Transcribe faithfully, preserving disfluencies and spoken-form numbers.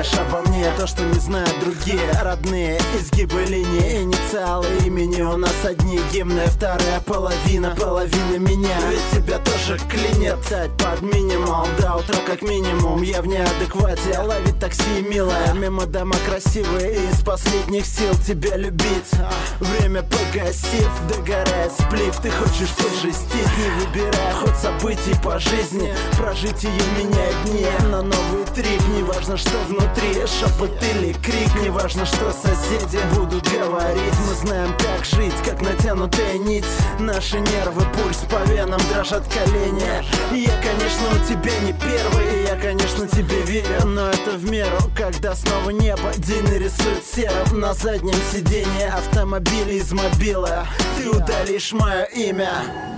знаешь обо мне то, что не знают другие. Родные изгибы линии, инициалы имени у нас одни. Гимны, вторая половина, половина меня. Ведь тебя тоже клинит под минимум. До утра как минимум я в неадеквате. Ловить такси, милая, мимо дома красивые. И из последних сил тебя любить. Время погасив, догорает сплив. Ты хочешь пожестить, не выбирая ход событий по жизни. Прожить ее меняет дни на новый трип. Неважно, что внутри, шепот или крик. Неважно, что соседи будут говорить. Мы знаем, как жить, как натянутая нить. Наши нервы, пульс по венам, дрожат колени. Я, конечно, у тебя не первый. Я, конечно, тебе верю, но это в меру. Когда снова небо день нарисует серым. На заднем сиденье автомобиля из мобила ты удалишь мое имя.